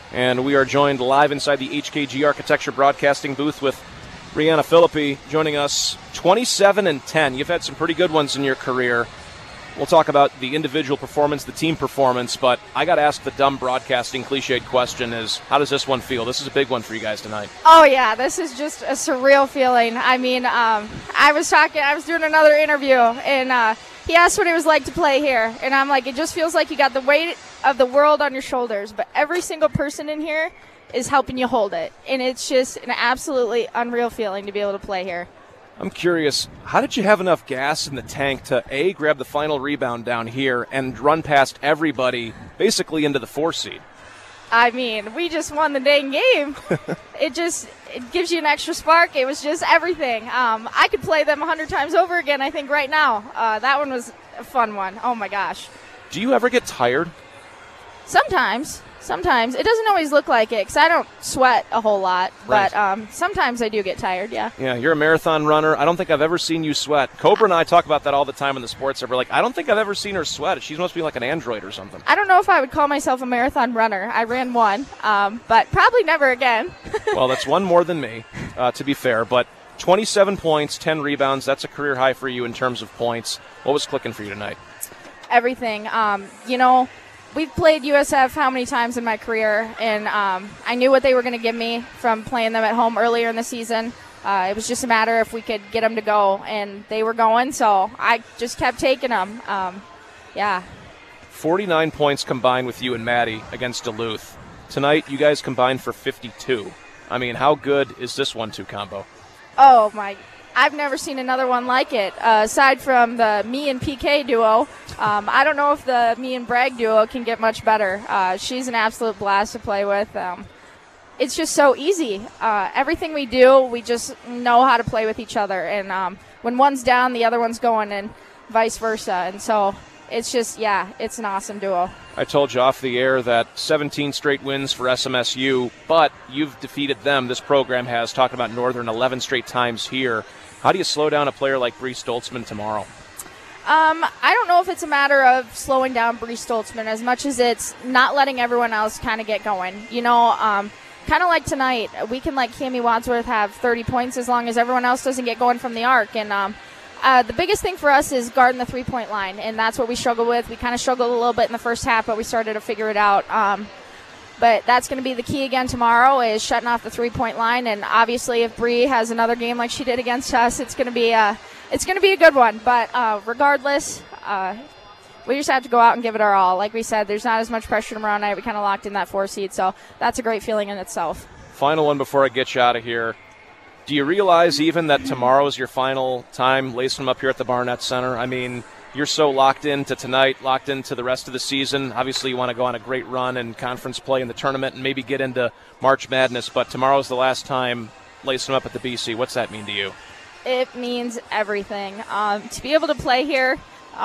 And we are joined live inside the HKG Architecture Broadcasting booth with Rihanna Philippi joining us. 27-10. You've had some pretty good ones in your career. We'll talk about the individual performance, the team performance, but I got to ask the dumb broadcasting cliched question is, how does this one feel? This is a big one for you guys tonight. Oh, yeah, this is just a surreal feeling. I mean, I was doing another interview, and he asked what it was like to play here, and I'm like, it just feels like you got the weight of the world on your shoulders, but every single person in here is helping you hold it, and it's just an absolutely unreal feeling to be able to play here. I'm curious, how did you have enough gas in the tank to, A, grab the final rebound down here and run past everybody basically into the 4 seed? I mean, we just won the dang game. It gives you an extra spark. It was just everything. I could play them 100 times over again, I think, right now. That one was a fun one. Oh, my gosh. Do you ever get tired? Sometimes. It doesn't always look like it because I don't sweat a whole lot. Right. But sometimes I do get tired, yeah. Yeah, you're a marathon runner. I don't think I've ever seen you sweat. Cobra and I talk about that all the time in the sports. We're like, I don't think I've ever seen her sweat. She must be like an android or something. I don't know if I would call myself a marathon runner. I ran one, but probably never again. Well, that's one more than me, to be fair. But 27 points, 10 rebounds, that's a career high for you in terms of points. What was clicking for you tonight? Everything. We've played USF how many times in my career, and I knew what they were going to give me from playing them at home earlier in the season. It was just a matter if we could get them to go, and they were going, so I just kept taking them. 49 points combined with you and Maddie against Duluth. Tonight, you guys combined for 52. I mean, how good is this 1-2 combo? Oh, my. I've never seen another one like it, aside from the me and PK duo. I don't know if the me and Bragg duo can get much better. She's an absolute blast to play with. It's just so easy. Everything we do, we just know how to play with each other. And when one's down, the other one's going, and vice versa. And so it's just, it's an awesome duo. I told you off the air that 17 straight wins for SMSU, but you've defeated them. This program has, talking about Northern, 11 straight times here. How do you slow down a player like Bree Stoltzman tomorrow? I don't know if it's a matter of slowing down Bree Stoltzman as much as it's not letting everyone else kind of get going. Kind of like tonight, we can let Cammie Wadsworth have 30 points as long as everyone else doesn't get going from the arc. And the biggest thing for us is guarding the three-point line, and that's what we struggle with. We kind of struggled a little bit in the first half, but we started to figure it out. But that's going to be the key again tomorrow, is shutting off the three-point line. And obviously, if Bree has another game like she did against us, it's going to be a good one. But regardless, we just have to go out and give it our all. Like we said, there's not as much pressure tomorrow night. We kind of locked in that 4 seed, so that's a great feeling in itself. Final one before I get you out of here. Do you realize even that tomorrow is your final time lacing them up here at the Barnett Center? I mean, you're so locked into tonight, locked into the rest of the season. Obviously, you want to go on a great run and conference play in the tournament and maybe get into March Madness, but tomorrow's the last time lacing them up at the BC. What's that mean to you? It means everything. To be able to play here,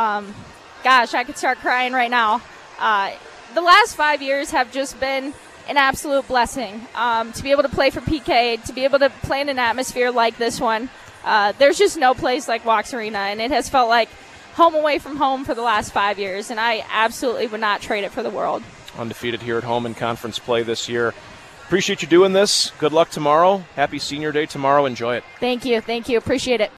gosh, I could start crying right now. The last 5 years have just been an absolute blessing. To be able to play for PK, to be able to play in an atmosphere like this one, there's just no place like Walks Arena, and it has felt like home away from home for the last 5 years, and I absolutely would not trade it for the world. Undefeated here at home in conference play this year. Appreciate you doing this. Good luck tomorrow. Happy Senior Day tomorrow. Enjoy it. Thank you. Appreciate it.